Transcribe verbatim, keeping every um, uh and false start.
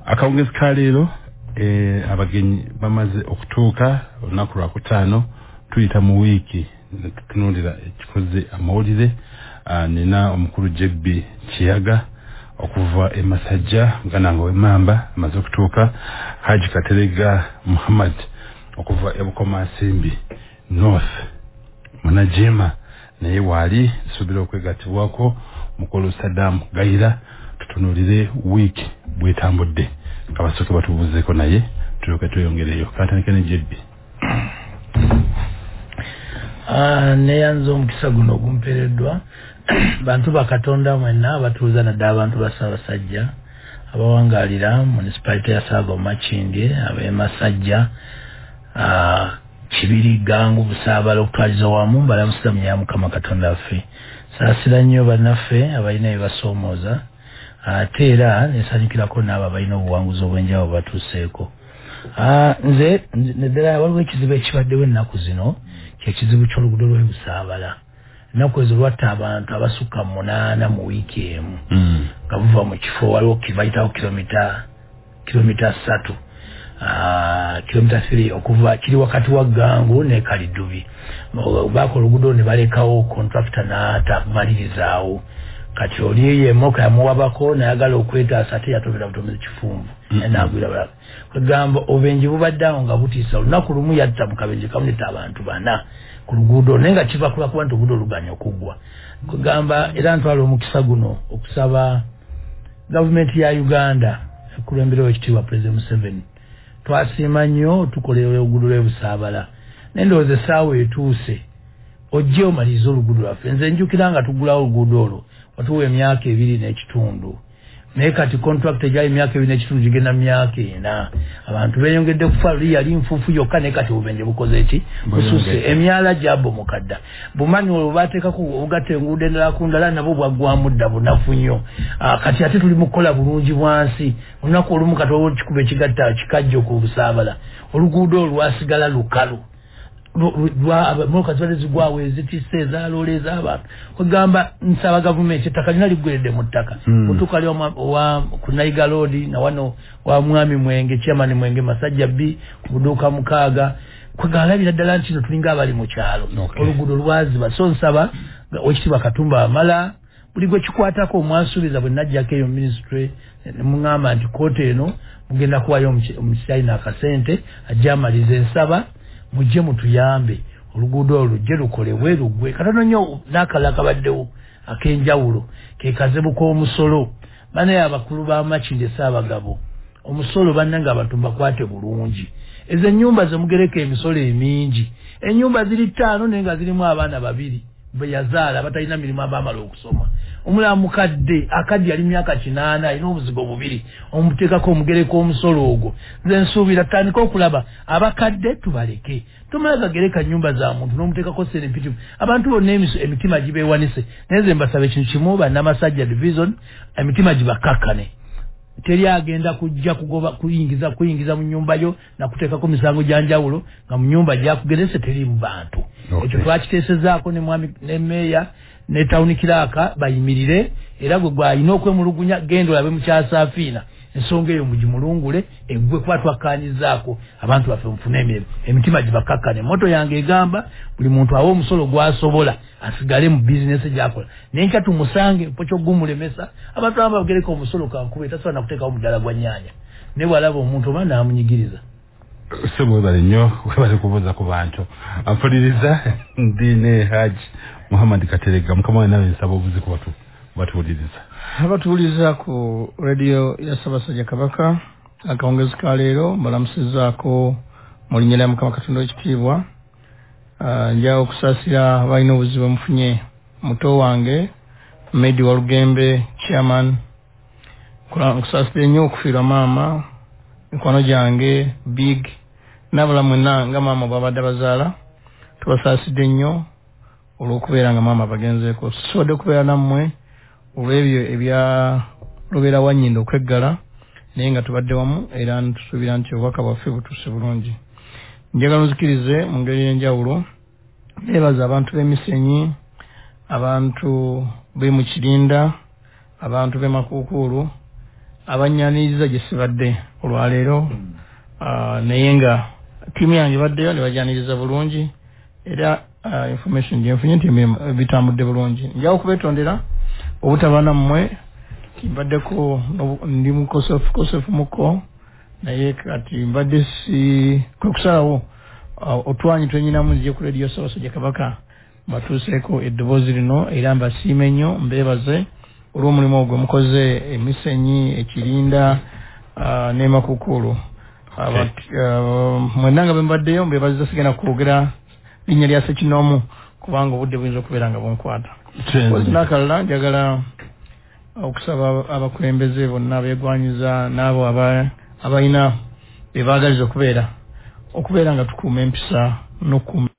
Akawungezi ka leero eh abagenyi bamaze okutuuka olunaku lwa kutaano tuyita mu wiiki tutunulira ekikoze amawulire nina omukulu J B Kiyaga okuva e Masajja Gananga w'Emmamba amaze okutuuka Haji Katerega Muhammad okuva e Bukomasimbi North Munajema naye wali subira okwegatibwako mukolo Saddam Gaira tutunulire week bwetambudde kabasoke batubuzeeko naye tuloke tuyongereyo katanekene J B. Ah ne yanzo omukisa guno ogumpereddwa bantu bakatonda mwenna abatuuza nadda abantu basabasajja abawangalira municipality ya Sago Machindi abe Masajja ah Kibiri Gangu Busabala okutwaliza wamu balamusiza mu Mukama Katonda affe saasira nnyo bannaffe abalina ebasomooza ate era nesanyukirako n'abo abalina obuwanguzi obw'enjawulo batuuseeko. Ah nze neddala waliwo ekizibu ekibaddewo ennaku zino kyekizibu ky'oluguudo lw'e Busaabala. Ennaku ezo lwatta abantu abasukka munaana mu wiiki emu nga buva mu kifo waliwo kibayitawo kilomita kilomita ssatu ah kilomita three okuva kiri wakati wa Gangu ne Kalidubi. Baako oluguudo ne balekawo contractor n'ata kumalirizaawo kati oli ye moka yamuwabako nayagala okwetaasa ate yatobera butomezi kifumbu n'agwira bala kugamba obenje bubaddawo nga butiisa olunaku lumu yatta mu kabenje kamu neta abantu bana ku luguudo naye nga kiva kuba kuba nti oluguudo luganya okuggwa kugamba era ntwala omukisa guno okusaba gavumenti ya Uganda ekulemberawo ekitiibwa President Museveni twasiima nnyo tukolewo oluguudo lw'e Busaabala nendowooza essaawa etuuse ojje omalize oluguudo lwaffe nze njukira nga tugulawo oluguudo olwo watuwa emyaka ebiri n'ekitundu naye kati contract ejali emyaka ebiri n'ekitundu gigenda mu myaka ena abantu beeyongedde kufa luli yali nfuufu yokka naye kati obubenje bukoze ki bususse emyala gyabomoka dda bumanyi olwo baateekako obugatta enguudo endala ku ndala nabwo bwaggwamu dda bunafu nnyo kati ate tuli mu kukola bulungi bwansi olunaku olumu kati olwo kikuba ekigatta kikajjo ku Busaabala oluguudo olwasigala lukalu moka zwale zigwawe ezitise ezaloole ez'abantu kugamba nsaba gavumenti ettaka lina liggweredde mu ttaka kutuuka lyo wa ku Naiga Road na wano wa Mwami Mwenge Chairman Mwenge Masajja B ku buduuka mukaaga kwegalabira ddala nti no tulinga abali mu kyalo oluguudo lwaziba so nsaba ekitiibwa Katumba Amala buli gwe kikwatako omwansuubiza bwe najjako eyo ministry muŋŋamba nti kooti eno mugenda kuwayo omukyayina akasente ajja amaliza ensaba mujje mutuyambe oluguudo olujje lukolebwe luggwe katono nnyo n'akala kabaddewo ak'enjawulo ke kazebuko omusolo banaye abakulu b'Amachindi Ssaabagabo omusolo bannanga abantu bakwate bulungi ezo ennyumba zemugereka emisolo emingi ennyumba ziri ttaano naye nga zirimu abaana babiri be yazaala batalina mirimu abaamala okusoma omulala mukadde akadde yali myaka kinaana alina obuzigo bubiri omuteekako omugereko omusolo ogwo nze nsuubira tutandika okulaba abakadde tubaleke tumala gagereka nnyumba za muntu n'omuteekako serempitivu abantu bonna emitima gibeewanise naye ze mbasaba ekintu kimu bannamasajja division emitima gibakakkane teri agenda kujja kugoba kuyingiza kuyingiza mu nyumba yo na kuteekako misango gyanjawulo nga mu nyumba gyakugerese teri mu bantu ekyo twakiteesezaako ne mwami ne meya ne tawuni kiraka bayimirire era gwe gwalina okwemulugunya genda olabe mukyasafiina ensonga eyo mugimulungule eggwe kuba twakkaanyizaako abantu baffe mufune emirimu emitima gibakakkane moto yange egamba buli muntu awa omusolo gwasobola asigale mu bizinesi gyakola naye nkya tumusange mpokyo gumulemesa abantu aba bagereka omusolo kankube tasobola nakuteekawo muddala gwa nnyanja naye bw'alaba omuntu oba naamunyigiriza sebwebale nnyo webale kubuuza ku bantu ampuliriza ndiine Haji Muhammad Katerega mukama we nawe nsaba obuzi ku batu batuwuliriza abatuwuliriza ku radio ya Ssaabasajja Kabaka akawungezi ka leero mbalamusizaako mu linnya lya Mukama Katonda w'ekitiibwa nja okusaasira abalina obuzibu mufunye muto wange Medi Walugembe Chairman nkusaasire nnyo okufiirwa maama mikwano gyange Big n'abala mwenna nga maama bw'abadde bazaala tubasaasidde nnyo olw'okubeera nga maama bagenzeeko tusobodde okubeera nammwe olw'ebyo ebya lubeera wannyindo okweggala naye nga tubadde wamu era tusuubira nti obubaka bwaffe butuuse bulungi njagala nzikirize mu ngeri y'enjawulo neebaza abantu b'emisenyi abantu b'e Mukirinda abantu b'e Makuukulu abanyaniriza gye sibadde olwaleero naye nga ttiimu yange baddeyo ne bajaniriza bulungi era information gyenfunye nti bitambudde bulungi. Njawo okubetondera obutaba nammwe kimbaddeko ndi mukosefu kosefu muko naye kati mbadde si kwekusalawo otwanyi twenyinamu nzije ku radio Ssaabasajja Kabaka batuuseeko eddoboozi lino era mbasiime nnyo mbeebaze olw'omulimu ogwo mukoze emisenyi ekirinda ne Makukulu. Mwenna nga bwe mbaddeyo mbeebaziza sigenda kwogera linnya lya Ssekinoomu kubanga obudde buyinza okubeera nga bunkwata. N'akalala njagala okusaba abakulembeze bonna abeegwanyiza n'abo abalina bye baagaliza okubeera okubeera nga tukuuma empisa n'okukuuma